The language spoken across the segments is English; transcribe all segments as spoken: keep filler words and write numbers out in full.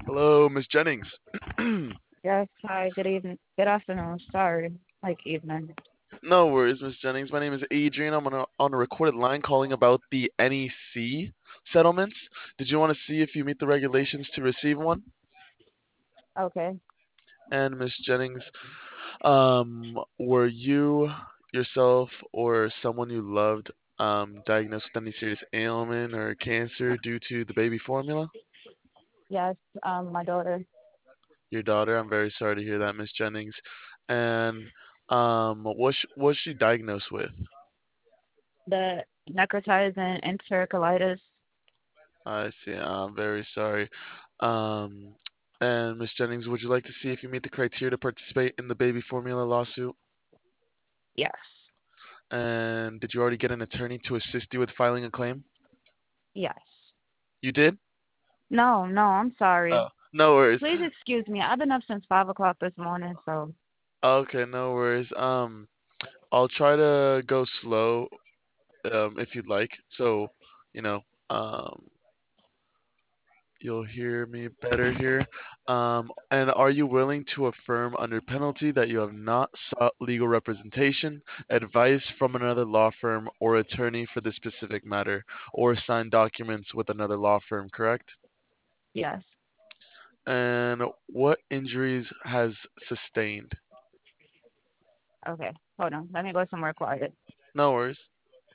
Hello, Miss Jennings. Yes, hi, good evening. Good afternoon. Sorry, like evening. No worries, Miss Jennings. My name is Adrian. I'm on a, on a recorded line calling about the N E C settlements. Did you want to see if you meet the regulations to receive one? Okay. And Miss Jennings, um, were you yourself or someone you loved um, diagnosed with any serious ailment or cancer due to the baby formula? Yes, um, my daughter, Your daughter. I'm very sorry to hear that, Miss Jennings. And um, what sh was she diagnosed with? the necrotizing enterocolitis. I see. I'm very sorry. Um, and Miss Jennings, would you like to see if you meet the criteria to participate in the baby formula lawsuit? Yes, And did you already get an attorney to assist you with filing a claim? yes. You did? No, no, I'm sorry. Oh, no worries. Please excuse me. I've been up since five o'clock this morning, so Okay, no worries. Um, I'll try to go slow, um, if you'd like. So, you know, um, you'll hear me better here. Um, and are you willing to affirm under penalty that you have not sought legal representation, advice from another law firm or attorney for this specific matter, or signed documents with another law firm, correct? yes. And what injuries has sustained? Okay, hold on. Let me go somewhere quiet. No worries.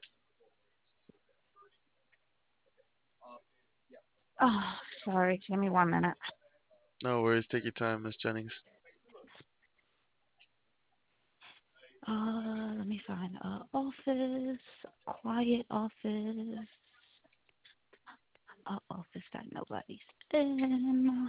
Oh, sorry. Give me one minute. No worries. Take your time, Miss Jennings. Uh, let me find a office, a quiet office, a office that nobody's in.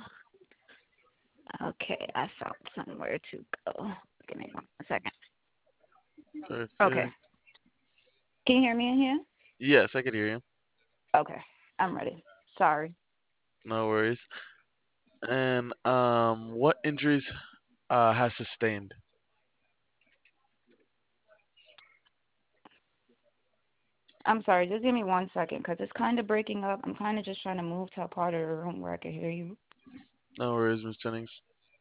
Okay, I found somewhere to go. Give me one second. Okay. Perfect. Can you hear me in here? Yes, I can hear you. Okay, I'm ready. Sorry. No worries. And um, what injuries uh, has sustained? I'm sorry. Just give me one second because it's kind of breaking up. I'm kind of just trying to move to a part of the room where I can hear you. No worries, Miss Jennings.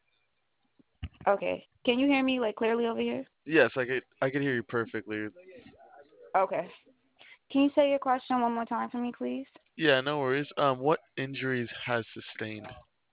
Okay. Can you hear me like clearly over here? Yes, I could I could hear you perfectly. Okay. Can you say your question one more time for me, please? Yeah, no worries. Um, what injuries has sustained?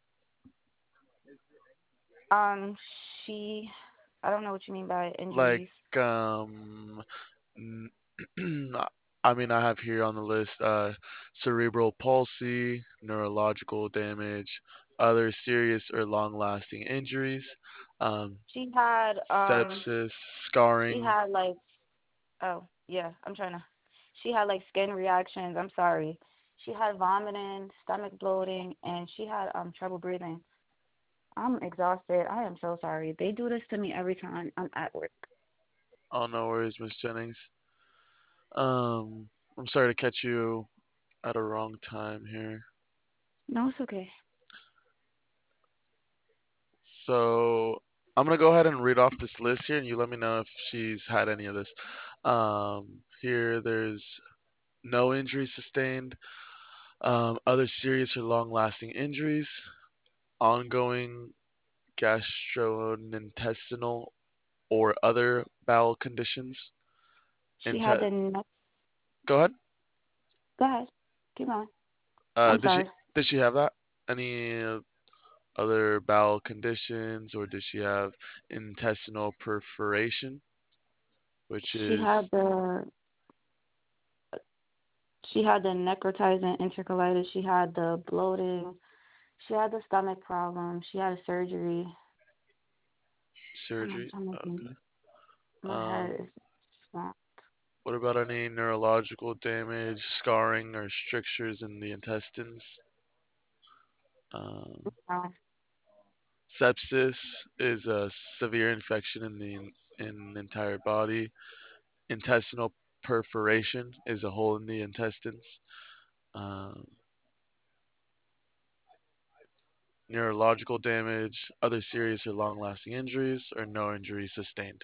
Um, she, I don't know what you mean by Like, injuries. um, n- I mean, I have here on the list uh, cerebral palsy, neurological damage, other serious or long-lasting injuries, um, She had, um, sepsis, she scarring, had like, oh, yeah, I'm trying to, she had like skin reactions. I'm sorry. She had vomiting, stomach bloating, and she had um trouble breathing. I'm exhausted. I am so sorry. They do this to me every time I'm at work. oh, no worries, Miss Jennings. Um, I'm sorry to catch you at a wrong time here. No, it's okay. So I'm gonna go ahead and read off this list here, and you let me know if she's had any of this. Um, here, there's no injury sustained, um, other serious or long-lasting injuries, ongoing gastrointestinal or other bowel conditions. She had Inte- the neck. Go ahead. Go ahead. Keep going. Uh, I'm did she sorry. did she have that? Any uh, other bowel conditions, or did she have intestinal perforation, which She had is the she had the necrotizing enterocolitis. She had the bloating. She had the stomach problem. She had a surgery. I'm surgery? trying to think. Okay. My head Um, is swamped. what about any neurological damage, scarring, or strictures in the intestines? Um, Um, sepsis is a severe infection in the in the entire body. Intestinal perforation is a hole in the intestines. Um, neurological damage, other serious or long-lasting injuries, or no injury sustained.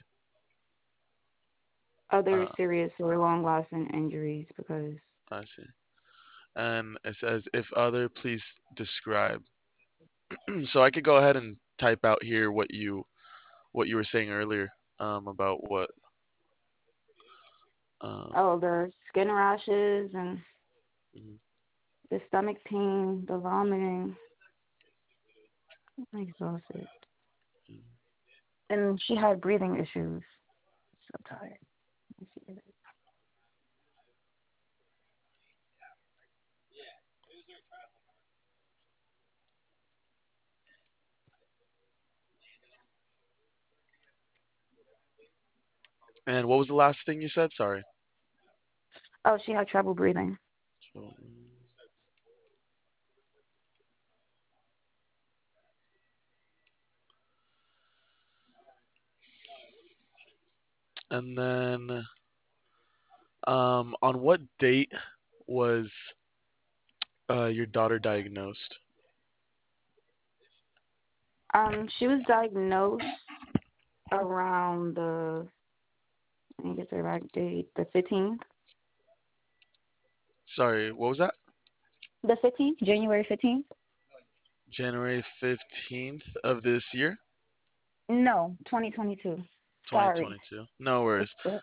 other Uh, serious or long-lasting injuries because I see. And it says, if other, please describe. So I could go ahead and type out here what you what you were saying earlier um, about what. Um, Oh, the skin rashes and mhm, the stomach pain, the vomiting. I'm exhausted. mhm. And she had breathing issues. So tired. Let me see. And what was the last thing you said? Sorry. Oh, she had trouble breathing. So, mm, and then, um, on what date was uh, your daughter diagnosed? Um, she was diagnosed around the, I think it's the right date, the fifteenth. Sorry, what was that? The fifteenth, January fifteenth? January fifteenth of this year, No, twenty twenty-two. Sorry. twenty twenty-two. No It's worries. the,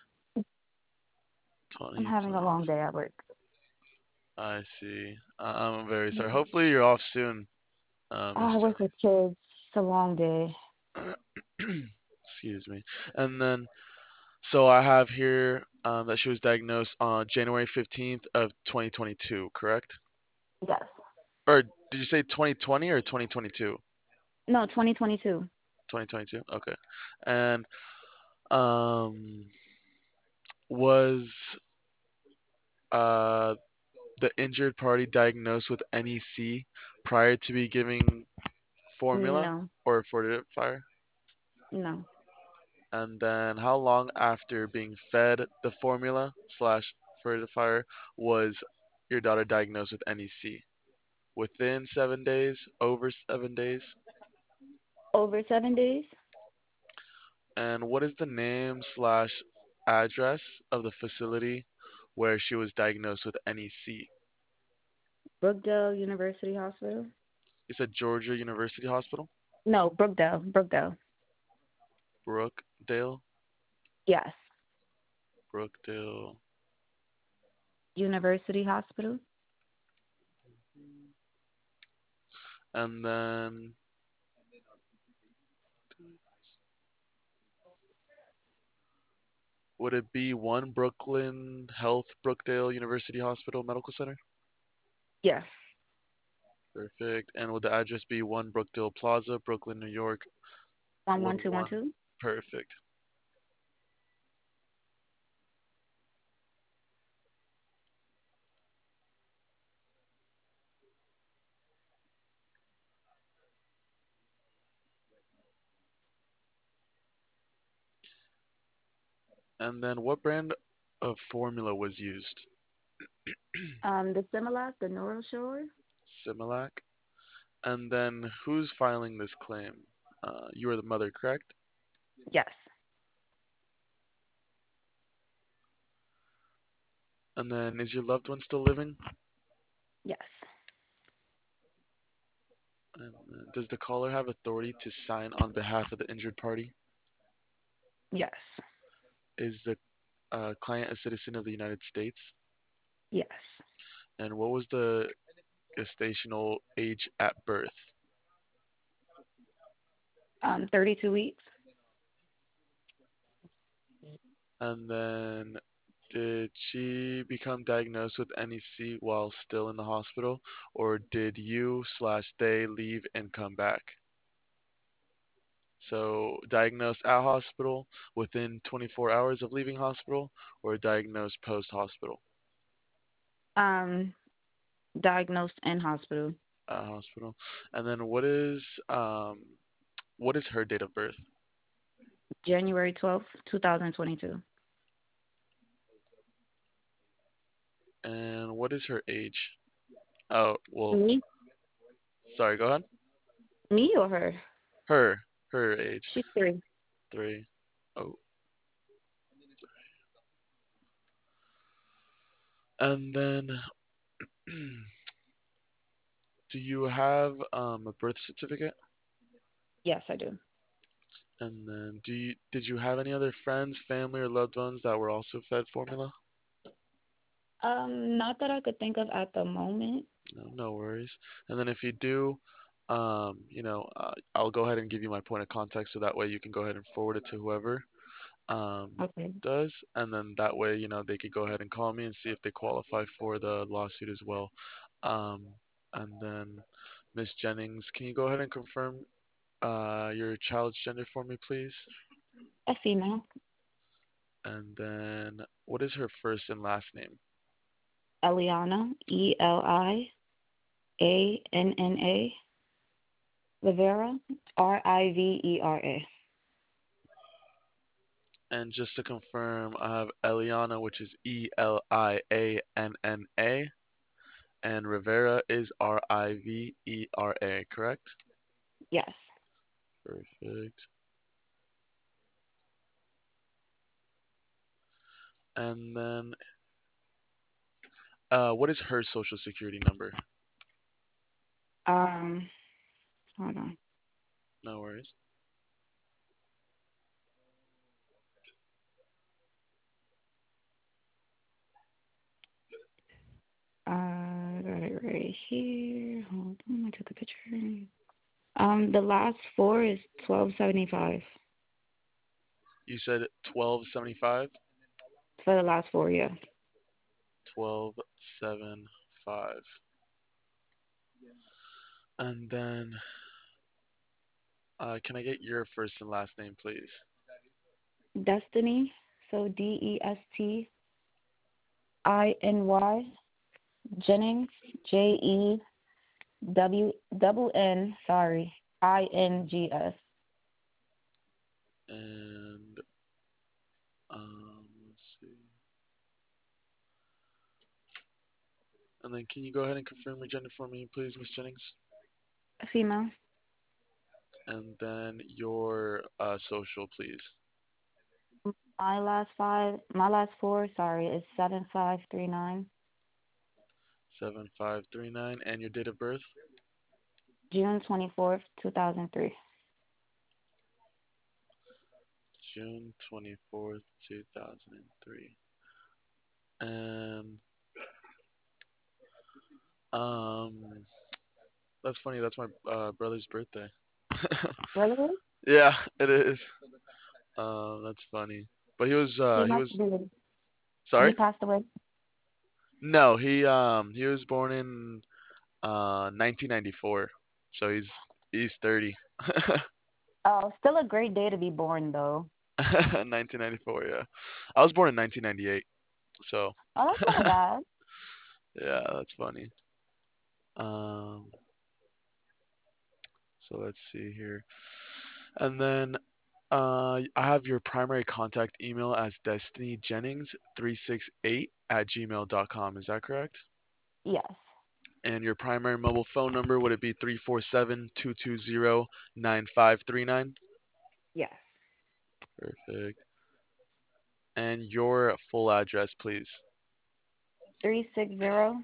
I'm having a twenty twenty. long day at work. I see. I- I'm very sorry. Mhm. Hopefully you're off soon, uh, Oh, I Miss work with kids. It's a long day. Jenny. Excuse me. And then, so I have here um, that she was diagnosed on January fifteenth of twenty twenty-two, correct? Yes. Or did you say twenty twenty or twenty twenty-two? No, twenty twenty-two. twenty twenty-two. Okay. And um, was uh, the injured party diagnosed with N E C prior to be giving formula No, or fortifier? no. And then how long after being fed the formula slash fortifier was your daughter diagnosed with N E C? Within seven days, over seven days? Over seven days? And what is the name slash address of the facility where she was diagnosed with N E C? Brookdale University Hospital? You said Georgia University Hospital? No, Brookdale. Brookdale. Brookdale? Yes. Brookdale. University Hospital? And then would it be one Brooklyn Health Brookdale University Hospital Medical Center? Yes. Perfect. And would the address be one Brookdale Plaza, Brooklyn, New York, One one two one one one? two? Perfect. And then what brand of formula was used? Um, the Similac, the NeuroSure? Similac. And then who's filing this claim? Uh, you are the mother, correct? Yes. And then is your loved one still living? Yes. And uh, does the caller have authority to sign on behalf of the injured party? Yes. Is the uh, client a citizen of the United States? Yes. And what was the gestational age at birth? Um, thirty-two weeks? And then did she become diagnosed with N E C while still in the hospital, or did you slash they leave and come back? So diagnosed at hospital within twenty-four hours of leaving hospital, or diagnosed post hospital Um, diagnosed in hospital. at hospital. And then what is um what is her date of birth? January twelfth, twenty twenty-two. And what is her age? Oh, well, Me? sorry, go ahead. Me or her? Her, her age. She's three. Three. Oh, and then do you have um, a birth certificate? Yes, I do. And then, do you did you have any other friends, family, or loved ones that were also fed formula? Um, not that I could think of at the moment. No, no worries. And then if you do, um, you know, uh, I'll go ahead and give you my point of contact so that way you can go ahead and forward it to whoever um, Okay. does, and then that way, you know, they could go ahead and call me and see if they qualify for the lawsuit as well. Um, and then, Miss Jennings, can you go ahead and confirm uh, your child's gender for me, please? A female. And then, what is her first and last name? Eliana. E L I A N N A. Rivera. R I V E R A. And just to confirm, I have Eliana, which is E L I A N N A, and Rivera is R I V E R A, correct? Yes. Perfect. And then, uh, what is her social security number? Um, hold on. No worries. Uh, I got it right here. Hold on, I took a picture. Um, the last four is twelve seventy five You said twelve seventy-five? for the last four, yeah. twelve seventy-five. And then, uh, can I get your first and last name, please? Destiny, so D E S T I N Y, Jennings, J E W double N, sorry, I N G S. And, um, let's see. And then, can you go ahead and confirm your gender for me, please, Miss Jennings? Female. And then your uh, social, please. My last five, my last four, sorry, is seven five three nine. seven five three nine. And your date of birth? June twenty-fourth, two thousand three. June twenty-fourth, two thousand three. And, um, that's funny. That's my uh, brother's birthday. Really? Yeah, it is. Um, that's funny. But he was He uh he must was be, he sorry? passed away. No, he um he was born in uh nineteen ninety-four. So he's he's thirty. Oh, still a great day to be born, though. nineteen ninety-four, yeah. I was born in nineteen ninety-eight. So, Oh, that's not bad. yeah, that's funny. Um so let's see here. And then uh I have your primary contact email as destiny jennings three six eight at gmail dot com. Is that correct? Yes. And your primary mobile phone number, would it be three four seven, two two zero, nine five three nine? Yes. Perfect. And your full address, please. three sixty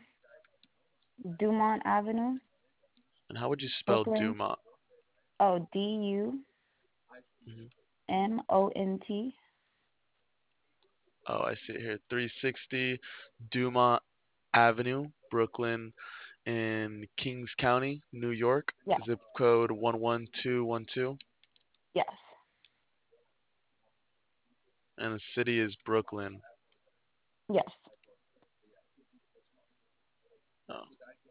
Dumont Avenue, And how would you spell Brooklyn. Duma? Oh, D U Mhm. M O N T. Oh, I see it here. three sixty Duma Avenue, Brooklyn, in Kings County, New York. Yes. Zip code one one two one two. Yes. And the city is Brooklyn. Yes. Oh.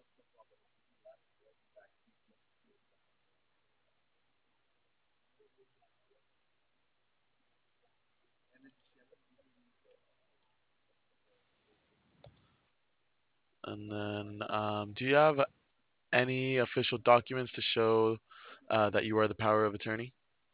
And then, um, do you have any official documents to show uh, that you are the power of attorney?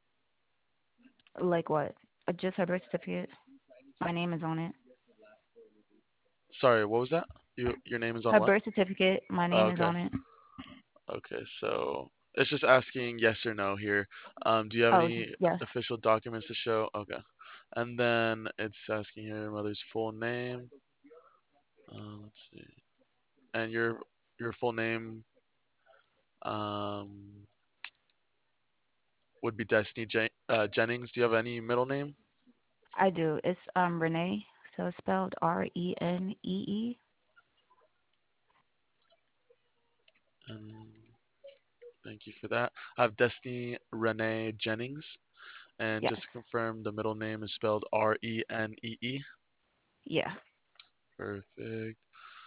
Like what? Uh, Just her birth certificate. My name is on it. Sorry, what was that? You, your name is on Her what? birth certificate. My Oh, name is okay. on it. Okay, so it's just asking yes or no here. Um, do you have Oh, any yes. official documents to show? Okay. And then it's asking here your mother's full name. Uh, let's see. And your your full name. um, would be Destiny Jen- uh, Jennings. Do you have any middle name? I do. It's um Renee, so it's spelled R E N E E. And thank you for that. I have Destiny Renee Jennings. And Yes. just to confirm, the middle name is spelled R E N E E. Yeah. Perfect.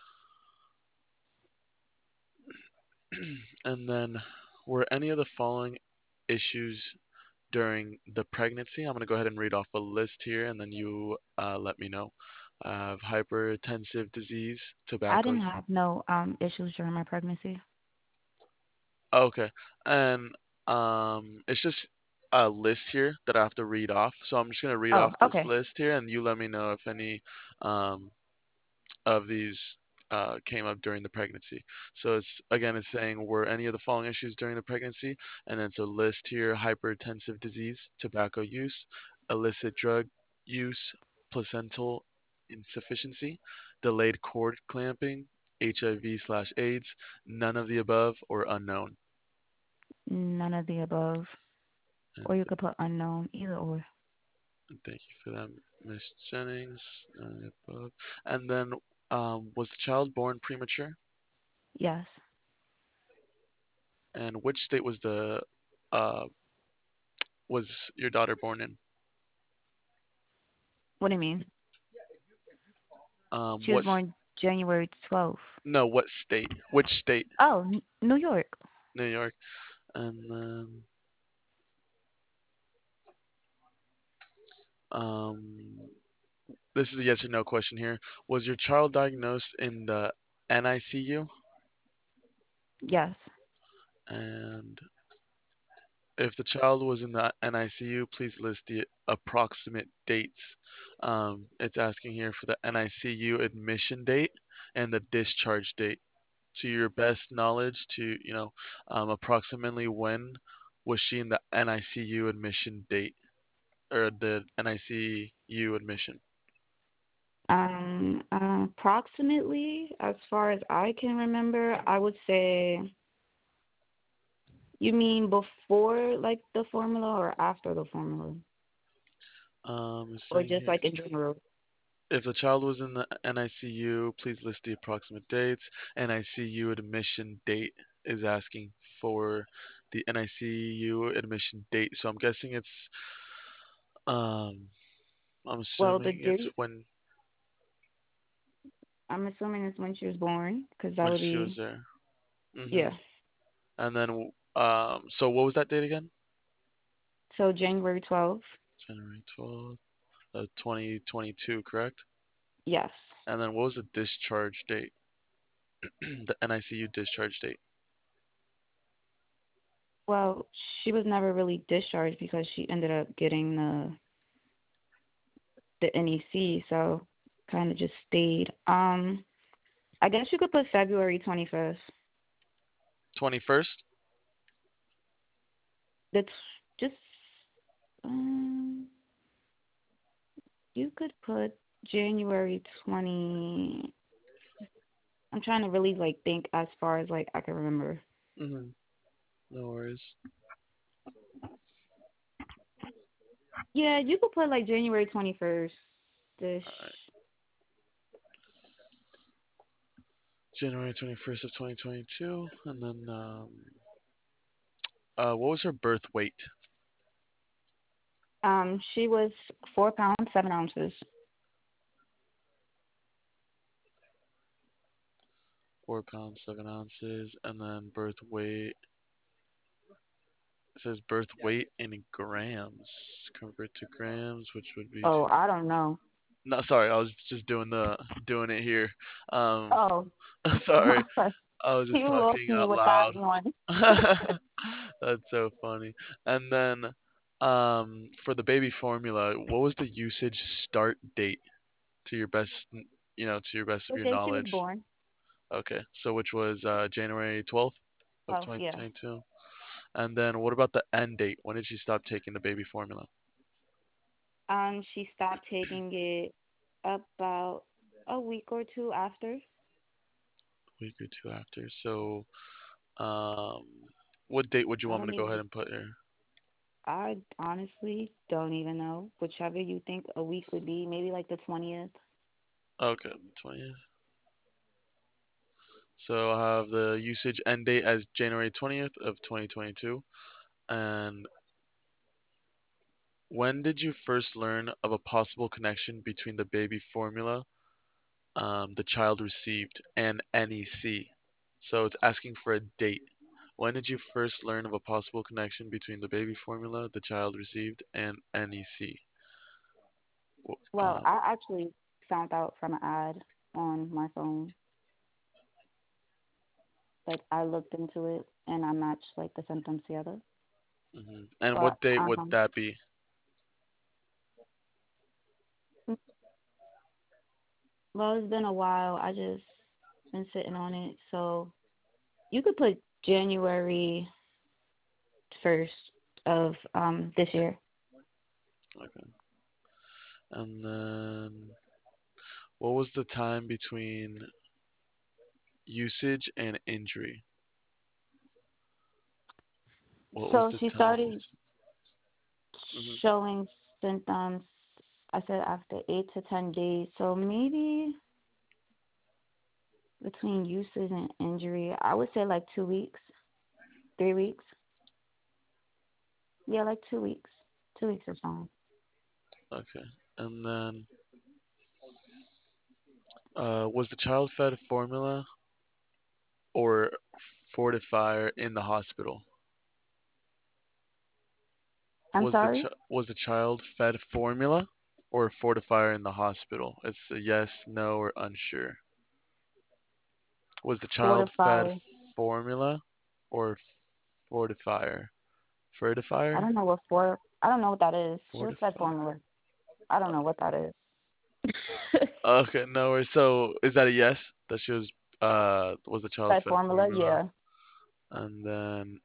And then, were any of the following issues during the pregnancy? I'm going to go ahead and read off a list here, and then you uh, let me know. I have hypertensive disease, I tobacco. didn't have no um issues during my pregnancy. Okay, and um, it's just a list here that I have to read off. So I'm just going to read Oh, off this okay. list here, and you let me know if any um, of these uh, came up during the pregnancy. So it's again, it's saying were any of the following issues during the pregnancy, and it's a list here: hypertensive disease, tobacco use, illicit drug use, placental insufficiency, delayed cord clamping, H I V slash AIDS, none of the above, or unknown. None of the above. Or And, you could put unknown, either or. and thank you for that, Miss Jennings. None of the above. And then, um, was the child born premature? Yes. And which state was the uh, was your daughter born in? What do you mean? Um, She was what? born January twelfth. No, what state? Which state? Oh, N- New York. New York. And then, um, this is a yes or no question here. Was your child diagnosed in the N I C U? Yes. And if the child was in the N I C U, please list the approximate dates. Um, it's asking here for the N I C U admission date and the discharge date. To your best knowledge, to you know, um, approximately when was she in the N I C U admission date or the N I C U admission? Um, uh, approximately, as far as I can remember, I would say, you mean before like the formula or after the formula? Um, it's Or saying just here, like in general? if the child was in the N I C U, please list the approximate dates. N I C U admission date is asking for the N I C U admission date. So I'm guessing it's, um, I'm Well, the assuming it's date, when I'm assuming it's when she was born, because that when would she was be, there. Hmm. yeah. And then, um, so what was that date again? So January twelfth, January twelfth, uh, twenty twenty-two, correct? yes. And then what was the discharge date? The N I C U discharge date. Well, she was never really discharged because she ended up getting the the N E C, so kind of just stayed. Um, I guess you could put February twenty-fifth. twenty-first? That's just um, you could put January twenty. I'm trying to really like think as far as like I can remember. Mm-hmm. No worries. Yeah, you could put like January twenty-first. Dish. All right. January twenty-first of twenty twenty-two. And then, um, uh, what was her birth weight? Um, she was four pounds seven ounces. Four pounds, seven ounces. And then birth weight. It says birth weight in grams. Convert to grams, which would be Oh, two. I don't know. No, sorry, I was just doing the doing it here. Um, Oh, sorry, I was just you lost talking me out with that loud. one. That's so funny. And then, um, for the baby formula, what was the usage start date to your best, you know, to your best of The your day she was knowledge? born. Okay, so which was uh, January twelfth of Oh, yeah. twenty twenty-two. And then what about the end date? When did she stop taking the baby formula? Um, she stopped taking it about a week or two after. A week or two after. So, um, What date would you I want me don't to go ahead even. and put here? I honestly don't even know. Whichever you think a week would be, maybe like the twentieth. Okay, twentieth. So I have the usage end date as January twentieth of twenty twenty-two. And when did you first learn of a possible connection between the baby formula um, the child received and N E C? So it's asking for a date. When did you first learn of a possible connection between the baby formula the child received and N E C? Well, Um, I actually found out from an ad on my phone. Like I looked into it and I matched like the symptoms together. mhm. And But what date would um, that be? well, it's been a while. I just been sitting on it. So you could put January first of um this year. Okay. And then what was the time between usage and injury? What was So the she time? started Hmm. showing symptoms. I said after eight to ten days. So maybe between usage and injury, I would say like two weeks, three weeks. Yeah, like two weeks. Two weeks or so. Okay. And then uh, was the child fed formula or fortifier in the hospital? I'm Was the ch- sorry. was the child fed formula or fortifier in the hospital? It's a yes, no, or unsure. Was the child fed Fortify. formula or fortifier? I Fortifier? don't know what for. I don't know what that is. She was fed Fortifier. formula. I don't know what that is. Okay, no worries. So is that a yes? That she was uh was the child Fed fed formula, formula? yeah. And then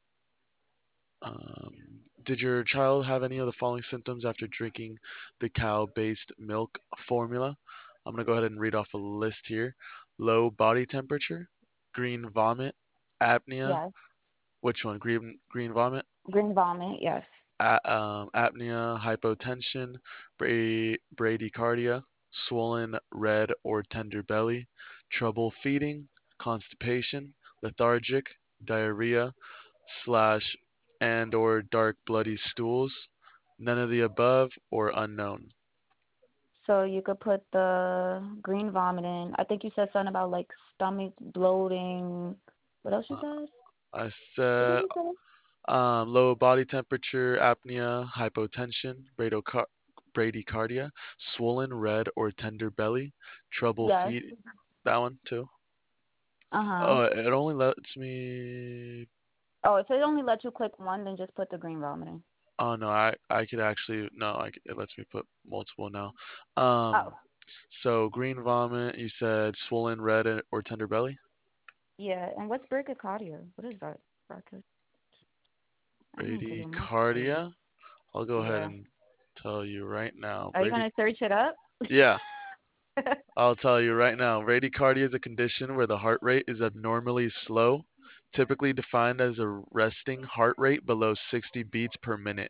um did your child have any of the following symptoms after drinking the cow-based milk formula? I'm gonna go ahead and read off a list here. Low body temperature, green vomit, apnea. Yes. Which one? Green green vomit? Green vomit, yes. A- um, apnea, hypotension, bra- bradycardia, swollen red or tender belly, trouble feeding, constipation, lethargic, diarrhea, slash and or dark bloody stools, none of the above or unknown. So you could put the green vomit in. I think you said something about like stomach bloating. What else you Uh, said? I What did said you say? um, low body temperature, apnea, hypotension, bradycar- bradycardia, swollen red or tender belly, trouble Yes. feed. That one too. Uh huh. Oh, it only lets me. Oh, if it only lets you click one, then just put the green vomit in. Oh no, I I could actually no, I, c- it lets me put multiple now. Oh, Um, so green vomit. You said swollen red and- or tender belly. yeah. And what's bradycardia? What is that? Brachy- I need to do more study. Bradycardia. I'll go ahead Yeah. and tell you right now. Are you Brady. gonna search it up? Yeah, I'll tell you right now. Bradycardia is a condition where the heart rate is abnormally slow, typically defined as a resting heart rate below sixty beats per minute.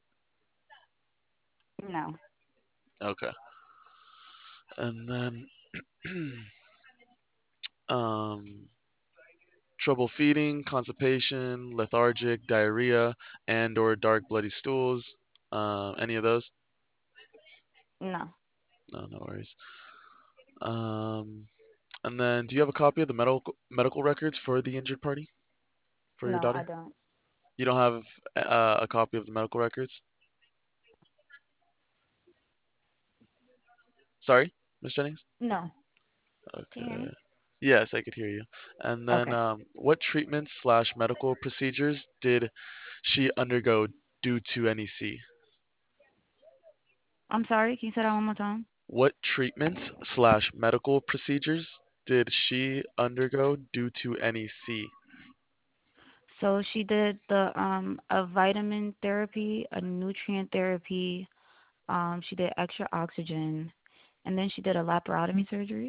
No. Okay. And then um trouble feeding, constipation, lethargic, diarrhea, and or dark bloody stools. Uh, any of those? No. No, no worries. Um, and then, do you have a copy of the medical medical records for the injured party for your No, I daughter? don't. You don't have uh, a copy of the medical records? Sorry, Miss Jennings. No. Can you hear Okay. me? Yes, I could hear you. And then, Okay. um, what treatments slash medical procedures did she undergo due to N E C? I'm sorry. Can you say that one more time? What treatments slash medical procedures did she undergo due to N E C? So she did the um a vitamin therapy, a nutrient therapy. Um, she did extra oxygen, and then she did a laparotomy surgery.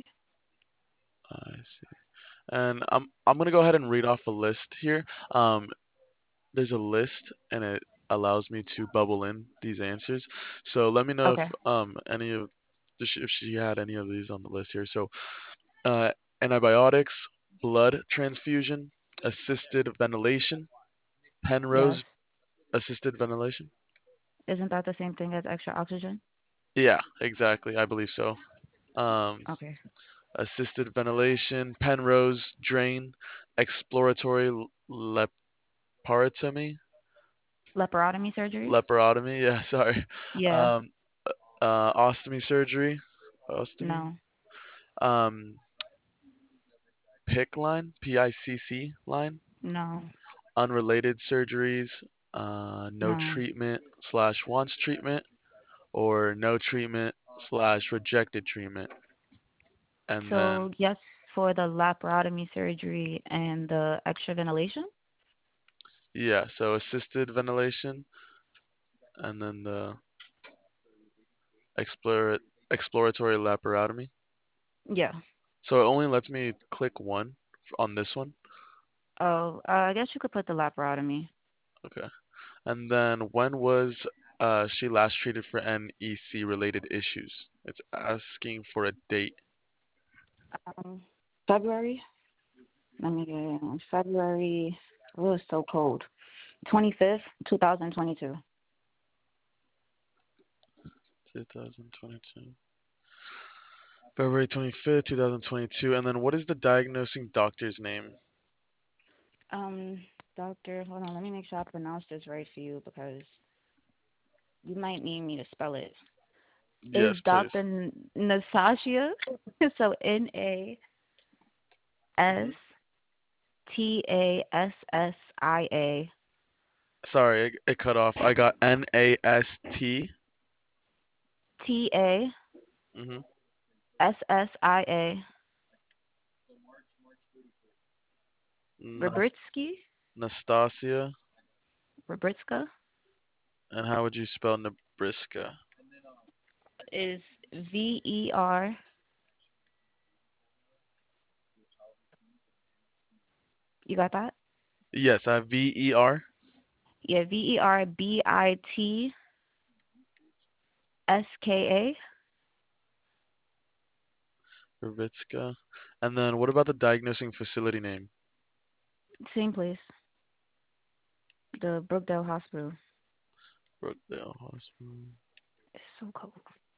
I see. And I'm I'm gonna go ahead and read off a list here. Um, there's a list and it allows me to bubble in these answers. So let me know if Okay. um any of if she if she had any of these on the list here. So uh, antibiotics, blood transfusion, assisted ventilation, Yes. Penrose assisted ventilation. Isn't that the same thing as extra oxygen? Yeah, exactly. I believe so. Um, Okay. assisted ventilation, Penrose drain, exploratory l- leparotomy, Laparotomy surgery? leparotomy. Yeah, sorry. Yeah. Um, uh, ostomy surgery, ostomy. No. Um, PICC line, P I C C line, No. unrelated surgeries, uh, no No. treatment slash wants treatment, or no treatment slash rejected treatment. And then, So yes for the laparotomy surgery and the extra ventilation? yeah, so assisted ventilation, and then the explore, exploratory laparotomy. Yeah. So it only lets me click one on this one. Oh, uh, I guess you could put the laparotomy. Okay. And then when was uh, she last treated for N E C related issues? It's asking for a date. Um, February? Let me get it. In February. Oh, it's so cold. twenty-fifth, twenty twenty-two. twenty twenty-two. February twenty-fifth, twenty twenty-two. And then what is the diagnosing doctor's name? Um, Doctor, hold on. Let me make sure I pronounce this right for you because you might need me to spell it. Is Yes, please. Doctor Nastasia? So N A S Hmm. T A S S I A. Sorry, it, it cut off. I got N A S T. T A Hmm. S S I A. Nas- Robertsky? Nastasia. Robritska And how would you spell Nebraska? is V E R. You got that? Yes, I have V E R. Yeah, V E R B I T S K Revitska. And then what about the diagnosing facility name? A. Same place. The Brookdale Hospital. Brookdale Hospital. It's so cold.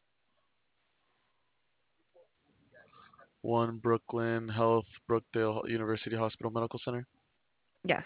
One Brooklyn Health, Brookdale University Hospital Medical Center. Yes.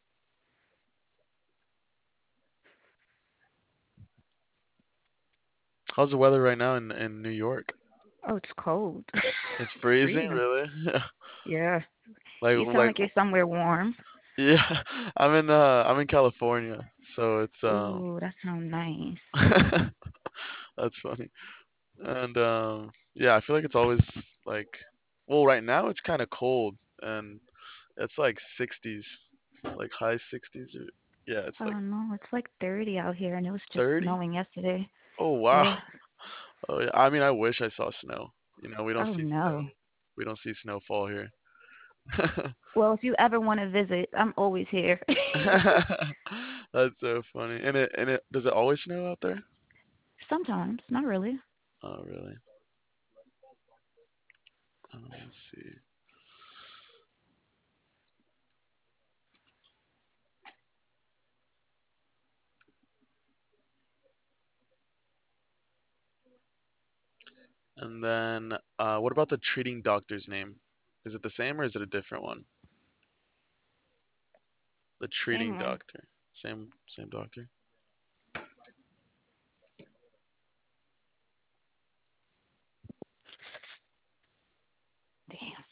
How's the weather right now in, in New York? Oh, it's cold. It's It's freezing, freezing. really? Yeah. Like You sound like like you're somewhere warm. yeah, I'm in uh I'm in California, so it's um Ooh, that sounds nice. that's funny. And um yeah, I feel like it's always like well, right now it's kind of cold and it's like sixties, like high sixties or yeah, it's like Oh no, it's like thirty out here and it was just thirty. snowing yesterday. Oh wow. Yeah. Oh yeah. I mean, I wish I saw snow. You know, we don't Oh see snow. no. We don't see snowfall here. Well, if you ever want to visit, I'm always here. That's so funny. And it and it does it always snow out there? Sometimes, not really. Oh really? Uh, let's see. And then uh, what about the treating doctor's name? Is it the same or is it a different one? The Same treating one. doctor. Same same doctor. Damn.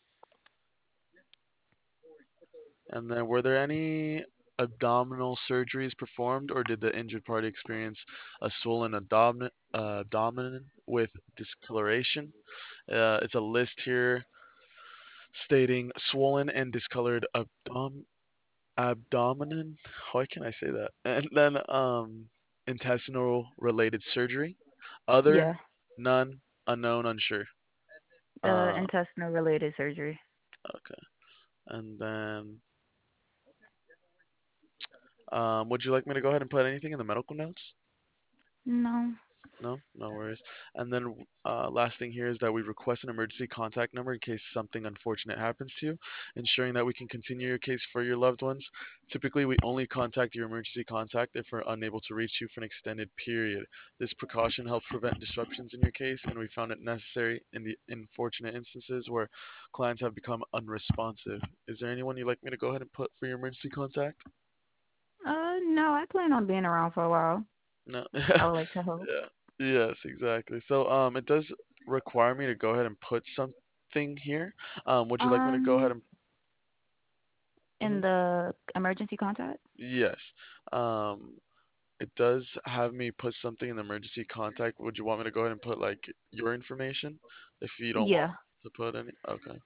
And then were there any abdominal surgeries performed or did the injured party experience a swollen abdomen uh, abdomen with discoloration? Uh, it's a list here stating swollen and discolored abdom abdomen. Why can I say that? And then um, intestinal related surgery. Other, Yeah, none, unknown, unsure. the Uh, intestinal related surgery. okay. And then Um, would you like me to go ahead and put anything in the medical notes? No. No, no worries. And then uh, last thing here is that we request an emergency contact number in case something unfortunate happens to you, ensuring that we can continue your case for your loved ones. Typically, we only contact your emergency contact if we're unable to reach you for an extended period. This precaution helps prevent disruptions in your case, and we found it necessary in the unfortunate instances where clients have become unresponsive. Is there anyone you'd like me to go ahead and put for your emergency contact? Uh, no, I plan on being around for a while. No. I would like to hope. Yeah. Yes, exactly. So um it does require me to go ahead and put something here. Um would you like me to go ahead Um, and in mhm. the emergency contact? Yes. Um it does have me put something in the emergency contact. Would you want me to go ahead and put like your information if you don't want Yeah. to put any? Okay.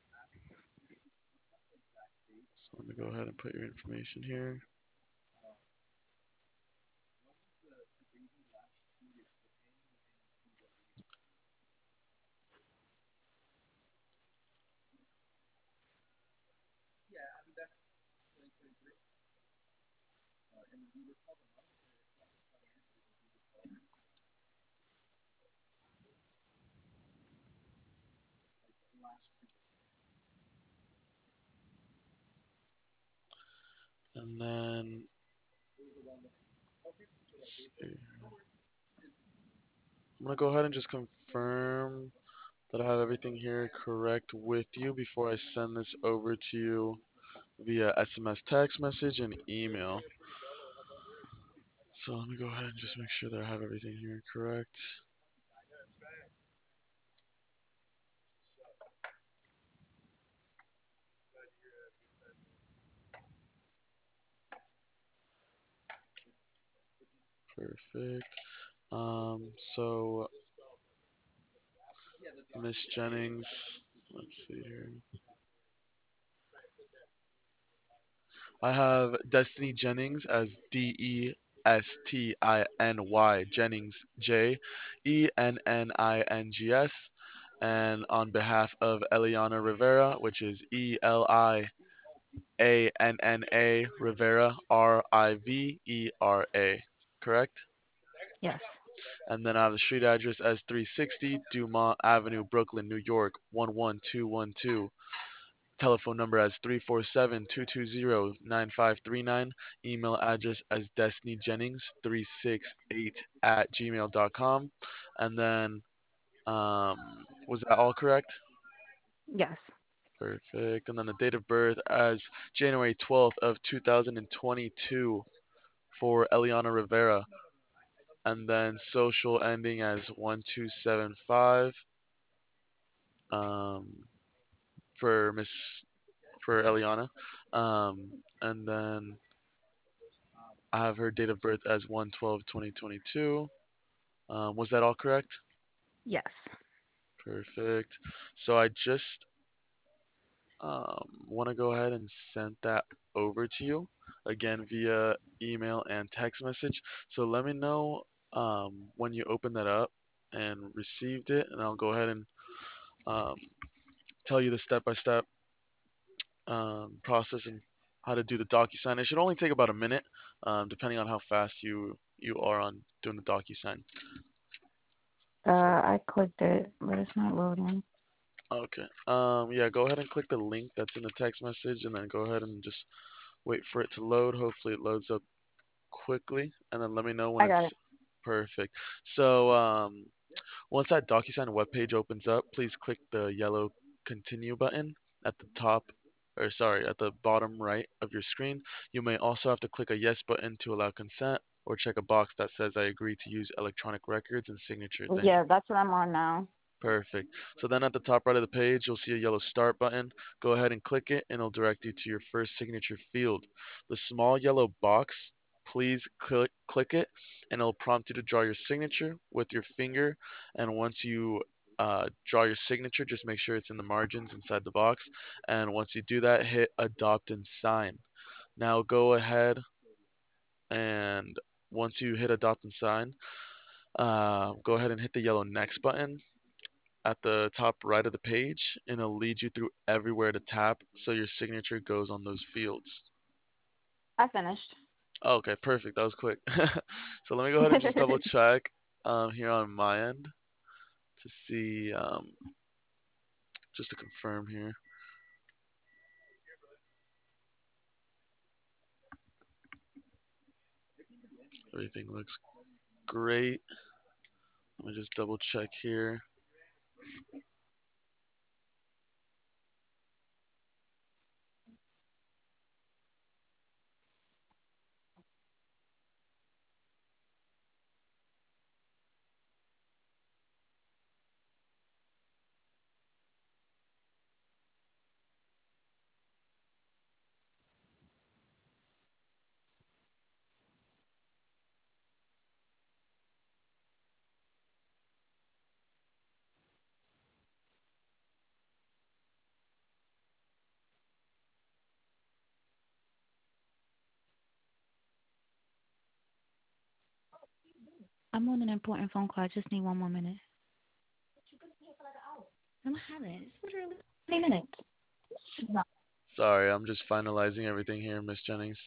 So let me go ahead and put your information here. And then let's see. I'm gonna go ahead and just confirm that I have everything here correct with you before I send this over to you via S M S text message and email. So let me go ahead and just make sure that I have everything here correct. Perfect. Um, so Miss Jennings, let's see here. I have Destiny Jennings as D E S T I N Y Jennings J E N N I N G S, and on behalf of Eliana Rivera, which is E L I A N N A Rivera R I V E R A. Correct? Yes. And then I have the street address as three sixty Dumont Avenue, Brooklyn, New York one one two one two. Telephone number as three four seven, two two zero, nine five three nine. Email address as destiny jennings three six eight at gmail dot com. And then, um, was that all correct? Yes. Perfect. And then the date of birth as January twelfth of two thousand twenty-two for Eliana Rivera. And then social ending as one two seven five um, for Miss for Eliana. Um, and then I have her date of birth as one twelve twenty twenty-two. Um, was that all correct? Yes. Perfect. So I just um, want to go ahead and send that over to you again via email and text message. So let me know um, when you open that up and received it, and I'll go ahead and um, tell you the step-by-step um, process and how to do the DocuSign. It should only take about a minute, um, depending on how fast you you are on doing the DocuSign. Uh, So I clicked it, but it's not loading. okay, um, yeah, go ahead and click the link that's in the text message, and then go ahead and just wait for it to load. Hopefully, it loads up quickly, and then let me know when I got it's it. perfect. So um, once that DocuSign webpage opens up, please click the yellow continue button at the top, or sorry, at the bottom right of your screen. You may also have to click a yes button to allow consent or check a box that says I agree to use electronic records and signature. Thank Yeah, you. that's what I'm on now. Perfect. So then at the top right of the page, you'll see a yellow start button. Go ahead and click it, and it'll direct you to your first signature field. The small yellow box, please click, click it, and it'll prompt you to draw your signature with your finger. And once you uh, draw your signature, just make sure it's in the margins inside the box. And once you do that, hit adopt and sign. Now go ahead and once you hit adopt and sign, uh, go ahead and hit the yellow next button at the top right of the page, and it'll lead you through everywhere to tap so your signature goes on those fields. I finished. Oh, okay, perfect. That was quick. So let me go ahead and just double check um, here on my end to see, um, just to confirm here. Everything looks great. Let me just double check here. I'm on an important phone call. I just need one more minute. I don't have it. It's literally twenty minutes. No. Sorry, I'm just finalizing everything here, Miss Jennings.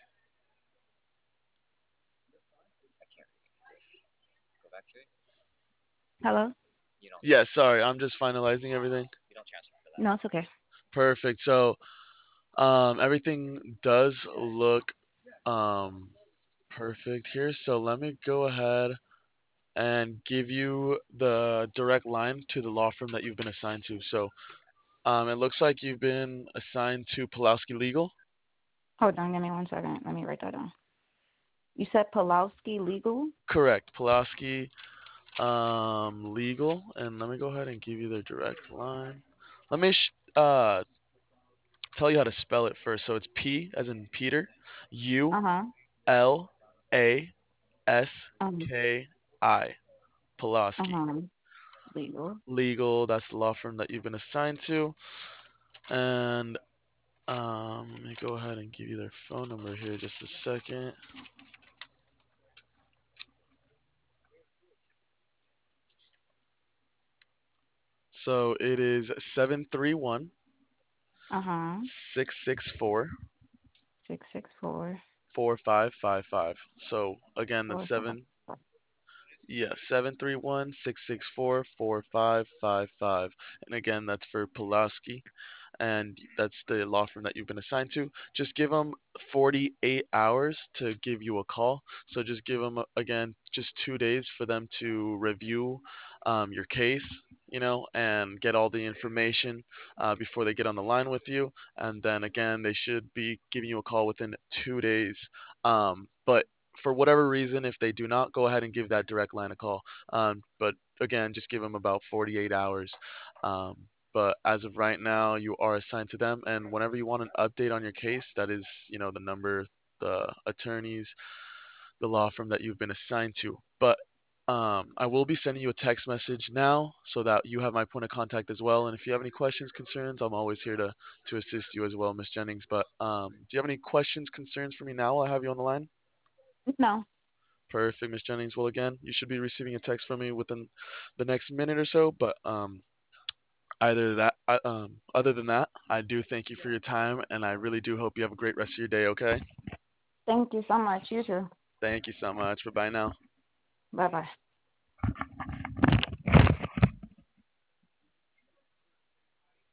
Hello? Yeah, sorry, I'm just finalizing everything. No, it's okay. Perfect. So, um, everything does look um, perfect here. So let me go ahead and give you the direct line to the law firm that you've been assigned to. So, um, it looks like you've been assigned to Pulowski Legal. Hold on, give me one second. Let me write that down. You said Pulowski Legal? Correct, Pulowski um, Legal. And let me go ahead and give you their direct line. Let me sh- uh, tell you how to spell it first. So it's P as in Peter, U Uh huh. L A S Um. K I. Uh Pulaski huh. Legal. Legal. That's the law firm that you've been assigned to. And um, let me go ahead and give you their phone number here just a second. So it is seven three one Uh huh. six six four Six six four four five five five. So again, that's four five. seven. Yeah, seven three one six six four four five five five. And again, that's for Pulaski, and that's the law firm that you've been assigned to. Just give them forty-eight hours to give you a call. So just give them, again, just two days for them to review um, your case, you know, and get all the information uh, before they get on the line with you. And then again, they should be giving you a call within two days. Um, but for whatever reason, if they do not, go ahead and give that direct line a call. Um, but again, just give them about forty-eight hours. Um, but as of right now, you are assigned to them, and whenever you want an update on your case, that is, you know, the number, the attorneys, the law firm that you've been assigned to. But um, I will be sending you a text message now so that you have my point of contact as well. And if you have any questions, concerns, I'm always here to to assist you as well, Miss Jennings. But um, do you have any questions, concerns for me now? I'll have you on the line. No. Perfect, Miss Jennings. Well, again, you should be receiving a text from me within the next minute or so. But um, either that, I- um, other than that, I do thank you for your time, and I really do hope you have a great rest of your day. Okay? Thank you so much. You too. Thank you so much. Bye bye now. Bye bye.